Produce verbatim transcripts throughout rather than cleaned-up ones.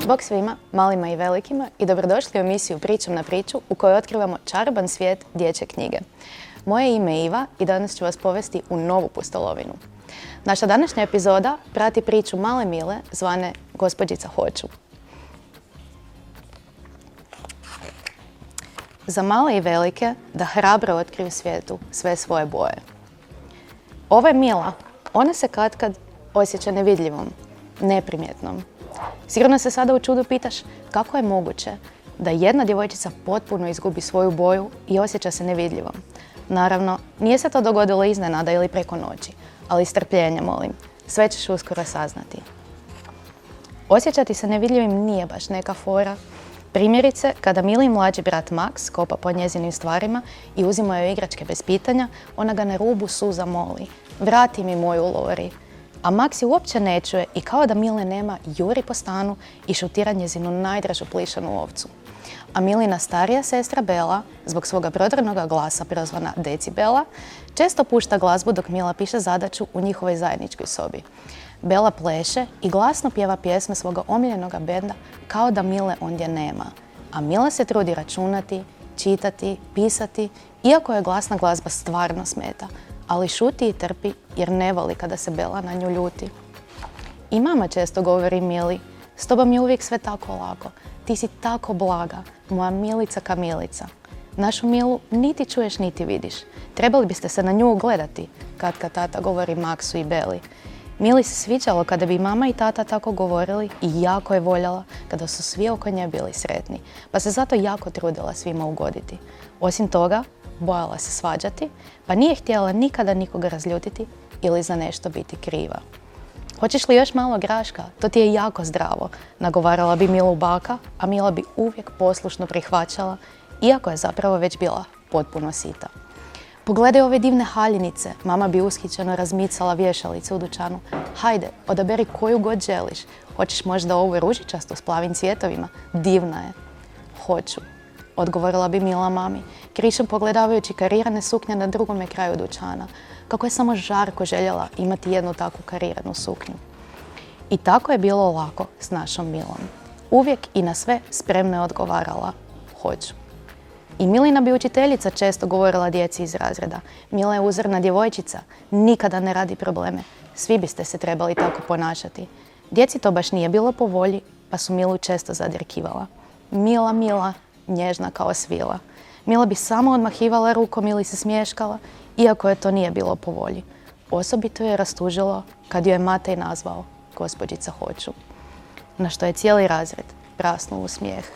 Bog svima, malima i velikima i dobrodošli u emisiju Pričam na priču u kojoj otkrivamo čaroban svijet dječje knjige. Moje ime je Iva i danas ću vas povesti u novu pustolovinu. Naša današnja epizoda prati priču male Mile zvane Gospođica Hoću. Za male i velike da hrabro otkriju svijetu sve svoje boje. Ova je Mila, ona se katkad osjeća nevidljivom, neprimjetnom. Sigurno se sada u čudu pitaš kako je moguće da jedna djevojčica potpuno izgubi svoju boju i osjeća se nevidljivom. Naravno, nije se to dogodilo iznenada ili preko noći, ali strpljenja molim, sve ćeš uskoro saznati. Osjećati se nevidljivim nije baš neka fora. Primjerice, kada Milin mlađi brat Max kopa po njezinim stvarima i uzima joj igračke bez pitanja, ona ga na rubu suza moli: vrati mi moju Lori. A Max je uopće ne čuje i kao da Mile nema, juri po stanu i šutira njezinu najdražu plišanu ovcu. A Milina starija sestra Bela, zbog svoga prodornoga glasa prozvana Decibela, često pušta glazbu dok Mila piše zadaću u njihovoj zajedničkoj sobi. Bela pleše i glasno pjeva pjesme svoga omiljenoga benda kao da Mile ondje nema. A Mila se trudi računati, čitati, pisati, iako je glasna glazba stvarno smeta, ali šuti i trpi jer ne voli kada se Bela na nju ljuti. I mama često govori Mili: s tobom je uvijek sve tako lako, ti si tako blaga, moja Milica Kamilica. Našu Milu niti čuješ niti vidiš, trebali biste se na nju ugledati, kad kad tata govori Maxu i Beli. Mili se sviđalo kada bi mama i tata tako govorili i jako je voljela kada su svi oko nje bili sretni, pa se zato jako trudila svima ugoditi. Osim toga, bojala se svađati, pa nije htjela nikada nikoga razljutiti ili za nešto biti kriva. Hoćeš li još malo graška? To ti je jako zdravo, nagovarala bi Milu baka, a Mila bi uvijek poslušno prihvaćala, iako je zapravo već bila potpuno sita. Pogledaj ove divne haljinice, mama bi ushićeno razmicala vješalice u dućanu. Hajde, odaberi koju god želiš. Hoćeš možda ovu ružičastu s plavim cvjetovima? Divna je. Hoću, odgovorila bi Mila mami, krišom pogledavajući karirane suknje na drugome kraju dućana. Kako je samo žarko željela imati jednu takvu kariranu suknju. I tako je bilo lako s našom Milom. Uvijek i na sve spremno je odgovarala: hoću. I Milina bi učiteljica često govorila djeci iz razreda: Mila je uzorna djevojčica, nikada ne radi probleme, svi biste se trebali tako ponašati. Djeci to baš nije bilo po volji, pa su Milu često zadirkivala. Mila, Mila, nježna kao svila. Mila bi samo odmahivala rukom ili se smješkala, iako je to nije bilo po volji. Osobito je rastužilo kad joj je Matej nazvao Gospođica Hoću, na što je cijeli razred prasnuo u smijeh.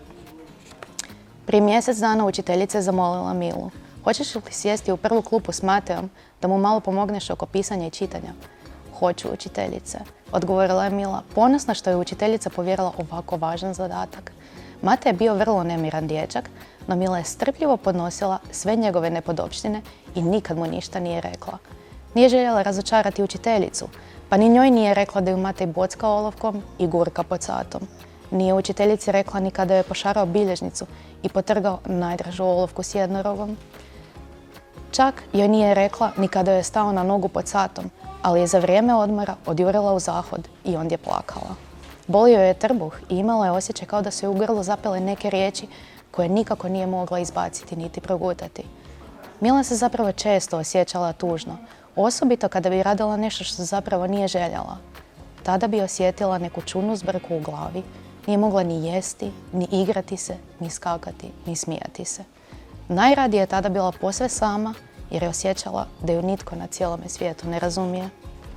Prije mjesec dana učiteljica je zamolila Milu: hoćeš li sjesti u prvu klupu s Matejom da mu malo pomogneš oko pisanja i čitanja? Hoću, učiteljice, odgovorila je Mila, ponosna što je učiteljica povjerila ovako važan zadatak. Matej je bio vrlo nemiran dječak, no Mila je strpljivo podnosila sve njegove nepodopštine i nikad mu ništa nije rekla. Nije željela razočarati učiteljicu, pa ni njoj nije rekla da ju Matej bocka olovkom i gurka pod satom. Nije učiteljici rekla ni kada je pošarao bilježnicu i potrgao najdražu olovku s jednorogom. Čak joj nije rekla ni kada je stao na nogu pod satom, ali je za vrijeme odmora odjurila u zahod i ondje plakala. Bolio je trbuh i imala je osjećaj kao da se u grlu zapele neke riječi koje nikako nije mogla izbaciti niti progutati. Mila se zapravo često osjećala tužno, osobito kada bi radila nešto što zapravo nije željela. Tada bi osjetila neku čudnu zbrku u glavi, nije mogla ni jesti, ni igrati se, ni skakati, ni smijati se. Najradije je tada bila posve sama jer je osjećala da ju nitko na cijelome svijetu ne razumije.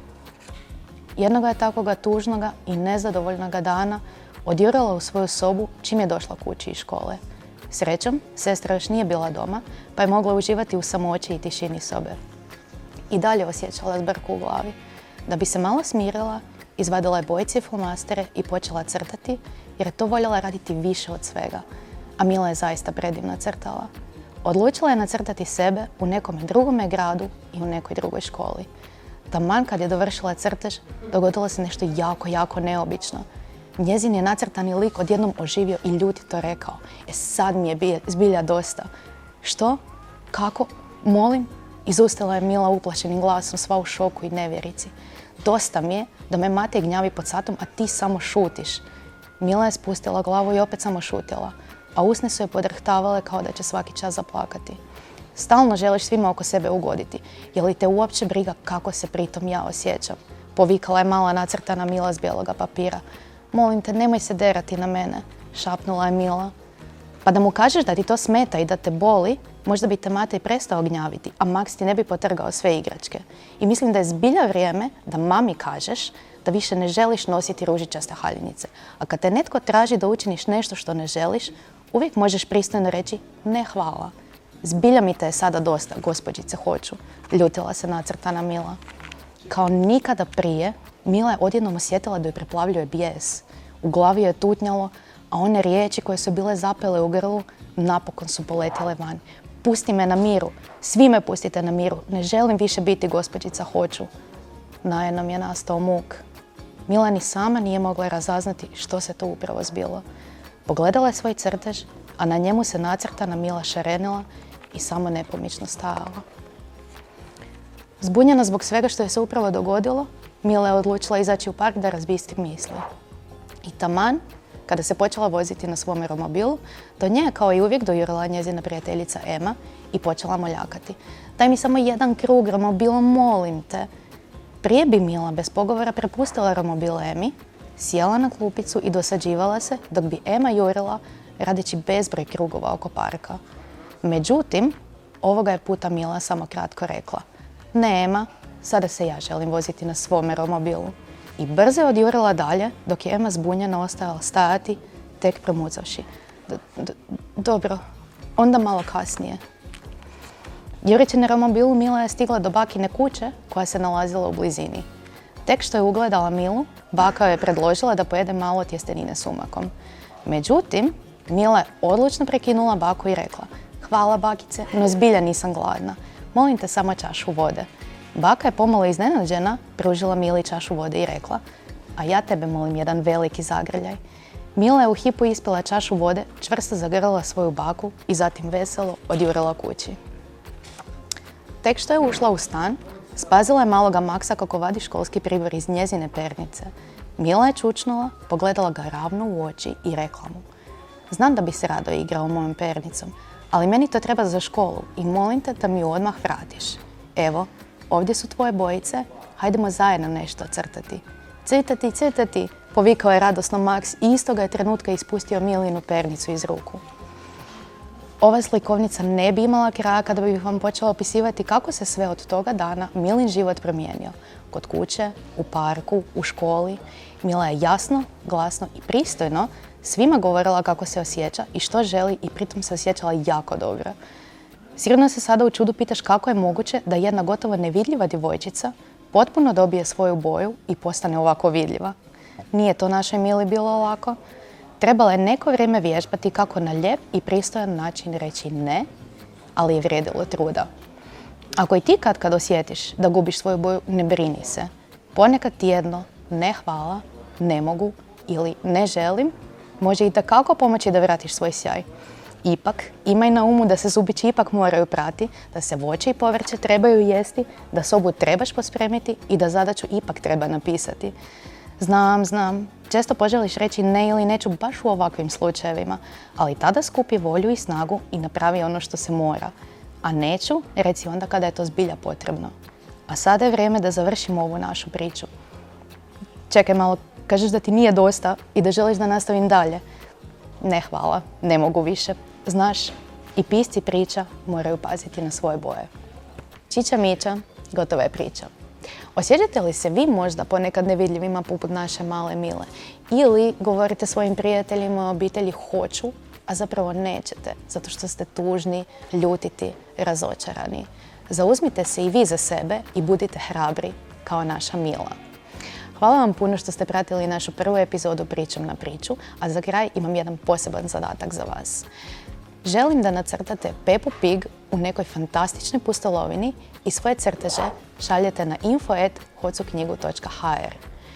Jednoga je takvoga tužnoga i nezadovoljnoga dana odjurala u svoju sobu čim je došla kući iz škole. Srećom, sestra još nije bila doma, pa je mogla uživati u samoći i tišini sobe. I dalje osjećala zbrku u glavi. Da bi se malo smirila, izvadila je bojice i flomastere i počela crtati, jer je to voljela raditi više od svega. A Mila je zaista predivno crtala. Odlučila je nacrtati sebe u nekome drugome gradu i u nekoj drugoj školi. Taman kad je dovršila crtež, dogodilo se nešto jako, jako neobično. Njezin je nacrtani lik odjednom oživio i ljutito rekao: e sad mi je zbilja dosta. Što? Kako? Molim? Izustila je Mila uplašenim glasom, sva u šoku i nevjerici. Dosta mi je da me Matej gnjavi pod satom, a ti samo šutiš. Mila je spustila glavu i opet samo šutjela, a usne su je podrhtavale kao da će svaki čas zaplakati. Stalno želiš svima oko sebe ugoditi. Je li te uopće briga kako se pritom ja osjećam? Povikala je mala nacrtana Mila s bijeloga papira. Molim te, nemoj se derati na mene, šapnula je Mila. Pa da mu kažeš da ti to smeta i da te boli, možda bi te mate i prestao gnjaviti, a Max ti ne bi potrgao sve igračke. I mislim da je zbilja vrijeme da mami kažeš da više ne želiš nositi ružičaste haljinice. A kad te netko traži da učiniš nešto što ne želiš, uvijek možeš pristojno reći ne hvala. Zbilja mi te je sada dosta, gospođice hoću, ljutila se nacrtana Mila. Kao nikada prije, Mila je odjednom osjetila da joj preplavljuje bijes. U glavi je tutnjalo, a one riječi koje su bile zapele u grlu napokon su poletjele van. Pusti me na miru, svi me pustite na miru, ne želim više biti gospođica hoću. Najednom je nastao muk. Mila ni sama nije mogla razaznati što se to upravo zbilo. Pogledala je svoj crtež, a na njemu se nacrtana Mila šarenila i samo nepomično stajala. Zbunjena zbog svega što je se upravo dogodilo, Mila je odlučila izaći u park da razbistri misli. I taman, kada se počela voziti na svom romobilu, do nje je kao i uvijek dojurila njezina prijateljica Ema i počela moljakati. Daj mi samo jedan krug romobilom, molim te. Prije bi Mila bez pogovora prepustila romobil Emi, sjela na klupicu i dosađivala se dok bi Ema jurila radeći bezbroj krugova oko parka. Međutim, ovoga je puta Mila samo kratko rekla. Ne Ema, sada se ja želim voziti na svome romobilu. I brzo je odjurila dalje dok je Ema zbunjena ostajala stajati tek promucavši. Dobro, onda malo kasnije. Jureći na romobilu Mila je stigla do bakine kuće koja se nalazila u blizini. Tek što je ugledala Milu, baka joj je predložila da pojede malo tjestenine s umakom. Međutim, Mila je odlučno prekinula baku i rekla: hvala bakice, no zbilja nisam gladna. Molim te samo čašu vode. Baka je pomalo iznenađena, pružila Mili čašu vode i rekla: a ja tebe molim jedan veliki zagrljaj. Mila je u hipu ispila čašu vode, čvrsto zagrlila svoju baku i zatim veselo odjurila kući. Tek što je ušla u stan, spazila je maloga Maksa kako vadi školski pribor iz njezine pernice. Mila je čučnula, pogledala ga ravno u oči i rekla mu: znam da bi se rado igrao mojom pernicom, ali meni to treba za školu i molim te da mi ju odmah vratiš. Evo, ovdje su tvoje bojice, hajdemo zajedno nešto crtati. Crtati, crtati, povikao je radosno Max i istoga je trenutka ispustio Milinu pernicu iz ruku. Ova slikovnica ne bi imala kraja kada bih vam počela opisivati kako se sve od toga dana Milin život promijenio. Kod kuće, u parku, u školi. Mila je jasno, glasno i pristojno svima govorila kako se osjeća i što želi i pritom se osjećala jako dobro. Sigurno se sada u čudu pitaš kako je moguće da jedna gotovo nevidljiva djevojčica potpuno dobije svoju boju i postane ovako vidljiva. Nije to našoj Mili bilo lako. Trebala je neko vrijeme vježbati kako na lijep i pristojan način reći ne, ali je vrijedilo truda. Ako i ti kad kad osjetiš da gubiš svoju boju, ne brini se. Ponekad tjedno ne hvala, ne mogu ili ne želim može i takako pomoći da vratiš svoj sjaj. Ipak, imaj na umu da se zubići ipak moraju prati, da se voće i povrće trebaju jesti, da sobu trebaš pospremiti i da zadaću ipak treba napisati. Znam, znam, često poželiš reći ne ili neću baš u ovakvim slučajevima, ali tada skupi volju i snagu i napravi ono što se mora. A neću, reci onda kada je to zbilja potrebno. A sada je vrijeme da završimo ovu našu priču. Čekaj malo, kažeš da ti nije dosta i da želiš da nastavim dalje. Ne hvala, ne mogu više. Znaš, i pisci priča moraju paziti na svoje boje. Čiča miča, gotova je priča. Osjećate li se vi možda ponekad nevidljivima poput naše male Mile? Ili govorite svojim prijateljima, obitelji hoću, a zapravo nećete, zato što ste tužni, ljutiti, razočarani. Zauzmite se i vi za sebe i budite hrabri kao naša Mila. Hvala vam puno što ste pratili našu prvu epizodu Pričom na priču, a za kraj imam jedan poseban zadatak za vas. Želim da nacrtate Peppu Pig u nekoj fantastičnoj pustolovini i svoje crteže šaljete na info at hocuknjigu točka h r.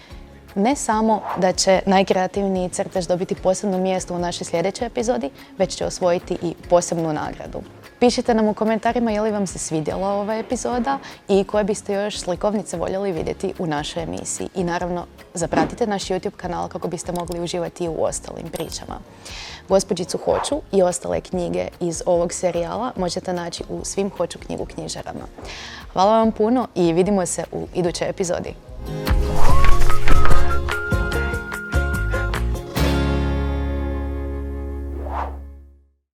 Ne samo da će najkreativniji crtež dobiti posebno mjesto u našoj sljedećoj epizodi, već će osvojiti i posebnu nagradu. Pišite nam u komentarima je li vam se svidjela ova epizoda i koje biste još slikovnice voljeli vidjeti u našoj emisiji. I naravno, zapratite naš YouTube kanal kako biste mogli uživati i u ostalim pričama. Gospođicu Hoću i ostale knjige iz ovog serijala možete naći u svim Hoću knjigu knjižarama. Hvala vam puno i vidimo se u idućoj epizodi.